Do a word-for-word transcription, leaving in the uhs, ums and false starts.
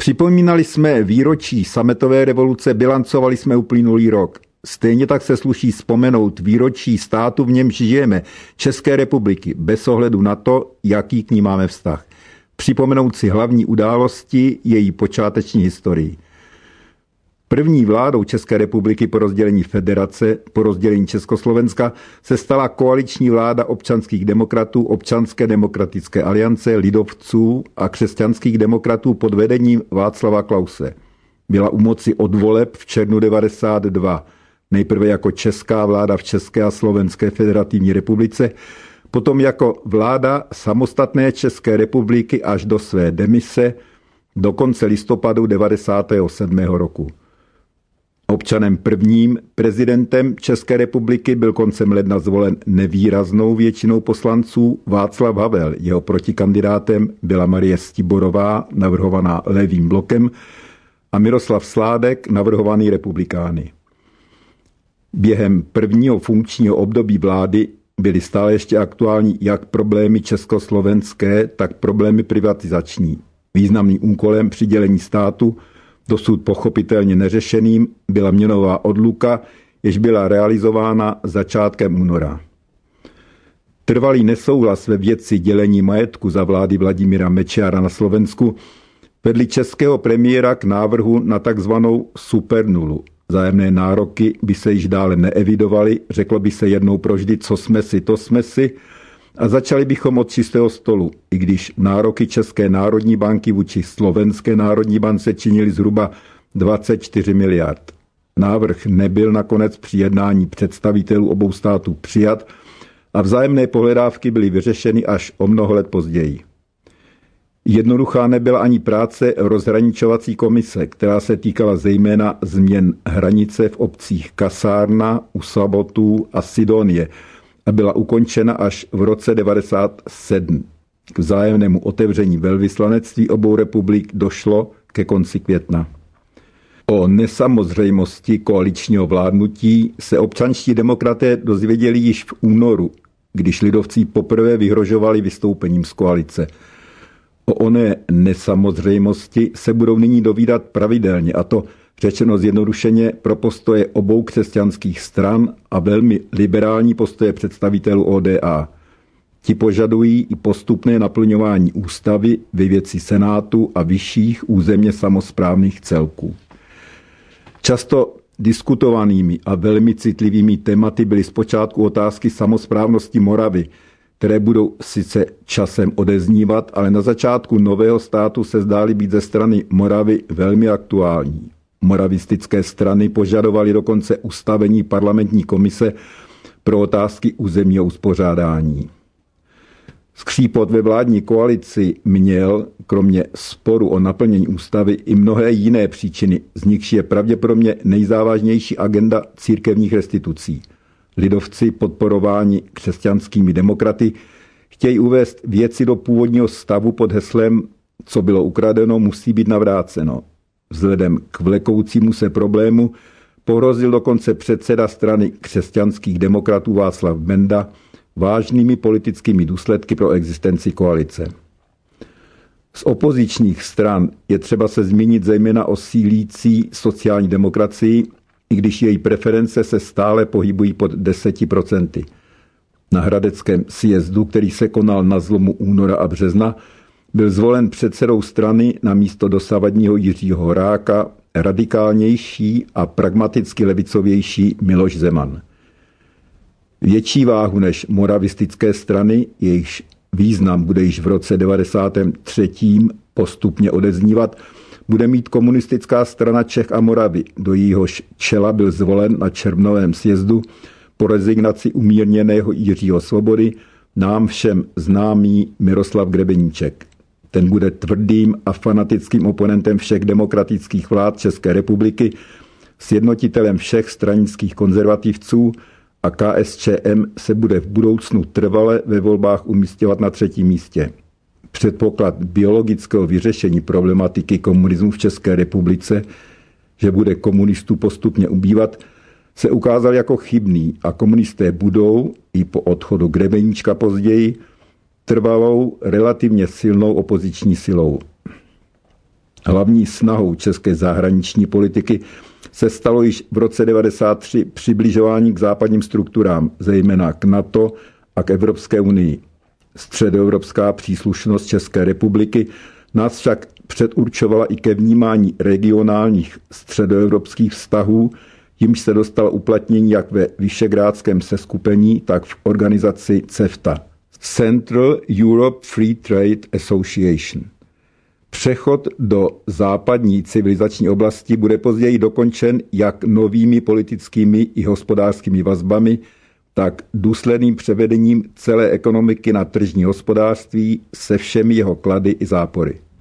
Připomínali jsme výročí sametové revoluce, bilancovali jsme uplynulý rok. Stejně tak se sluší vzpomenout výročí státu, v němž žijeme, České republiky, bez ohledu na to, jaký k ní máme vztah. Připomenout si hlavní události, její počáteční historii. První vládou České republiky po rozdělení federace, po rozdělení Československa se stala koaliční vláda občanských demokratů, Občanské demokratické aliance, lidovců a křesťanských demokratů pod vedením Václava Klause. Byla u moci od voleb v červnu devadesát dva. Nejprve jako česká vláda v České a Slovenské federativní republice, potom jako vláda samostatné České republiky až do své demise do konce listopadu devadesátého sedmého roku. Občanem prvním prezidentem České republiky byl koncem ledna zvolen nevýraznou většinou poslanců Václav Havel. Jeho protikandidátem byla Marie Stiborová, navrhovaná Levým blokem, a Miroslav Sládek, navrhovaný republikány. Během prvního funkčního období vlády byly stále ještě aktuální jak problémy československé, tak problémy privatizační. Významným úkolem přidělení státu, dosud pochopitelně neřešeným, byla měnová odluka, jež byla realizována začátkem února. Trvalý nesouhlas ve věci dělení majetku za vlády Vladimíra Mečiara na Slovensku vedli českého premiéra k návrhu na takzvanou supernulu. Vzájemné nároky by se již dále neevidovaly, řeklo by se jednou provždy, co jsme si, to jsme si, a začali bychom od čistého stolu, i když nároky České národní banky vůči Slovenské národní bance činily zhruba dvacet čtyři miliard. Návrh nebyl nakonec při jednání představitelů obou států přijat a vzájemné pohledávky byly vyřešeny až o mnoho let později. Jednoduchá nebyla ani práce rozhraničovací komise, která se týkala zejména změn hranice v obcích Kasárna, U Sabotů a Sidonie a byla ukončena až v roce devadesát sedm. K vzájemnému otevření velvyslanectví obou republik došlo ke konci května. O nesamozřejmosti koaličního vládnutí se občanští demokraté dozvěděli již v únoru, když lidovci poprvé vyhrožovali vystoupením z koalice. O oné nesamozřejmosti se budou nyní dovídat pravidelně, a to řečeno zjednodušeně pro postoje obou křesťanských stran a velmi liberální postoje představitelů O D A. Ti požadují i postupné naplňování ústavy ve věci Senátu a vyšších územně samosprávných celků. Často diskutovanými a velmi citlivými tématy byly zpočátku otázky samosprávnosti Moravy, které budou sice časem odeznívat, ale na začátku nového státu se zdály být ze strany Moravy velmi aktuální. Moravistické strany požadovaly dokonce ustavení parlamentní komise pro otázky územního uspořádání. Skřípot ve vládní koalici měl, kromě sporu o naplnění ústavy, i mnohé jiné příčiny, z nichž je pravděpodobně nejzávažnější agenda církevních restitucí. Lidovci, podporováni křesťanskými demokraty, chtějí uvést věci do původního stavu pod heslem co bylo ukradeno, musí být navráceno. Vzhledem k vlekoucímu se problému pohrozil dokonce předseda strany křesťanských demokratů Václav Benda vážnými politickými důsledky pro existenci koalice. Z opozičních stran je třeba se zmínit zejména o sílící sociální demokracii, i když její preference se stále pohybují pod deseti procenty. Na hradeckém sjezdu, který se konal na zlomu února a března, byl zvolen předsedou strany na místo dosavadního Jiřího Horáka radikálnější a pragmaticky levicovější Miloš Zeman. Větší váhu než moravistické strany, jejichž význam bude již v roce devadesát tři postupně odeznívat, bude mít komunistická strana Čech a Moravy, do jejíhož čela byl zvolen na červnovém sjezdu po rezignaci umírněného Jiřího Svobody nám všem známý Miroslav Grebeníček. Ten bude tvrdým a fanatickým oponentem všech demokratických vlád České republiky, sjednotitelem všech stranických konzervativců a K S Č M se bude v budoucnu trvale ve volbách umístěvat na třetím místě. Předpoklad biologického vyřešení problematiky komunismu v České republice, že bude komunistů postupně ubývat, se ukázal jako chybný a komunisté budou, i po odchodu Grebeníčka později, trvalou, relativně silnou opoziční silou. Hlavní snahou české zahraniční politiky se stalo již v roce devadesát tři přibližování k západním strukturám, zejména k NATO a k Evropské unii. Středoevropská příslušnost České republiky nás však předurčovala i ke vnímání regionálních středoevropských vztahů, jimž se dostalo uplatnění jak ve Visegrádském seskupení, tak v organizaci CEFTA, Central Europe Free Trade Association. Přechod do západní civilizační oblasti bude později dokončen jak novými politickými i hospodářskými vazbami, tak důsledným převedením celé ekonomiky na tržní hospodářství se všemi jeho klady i zápory.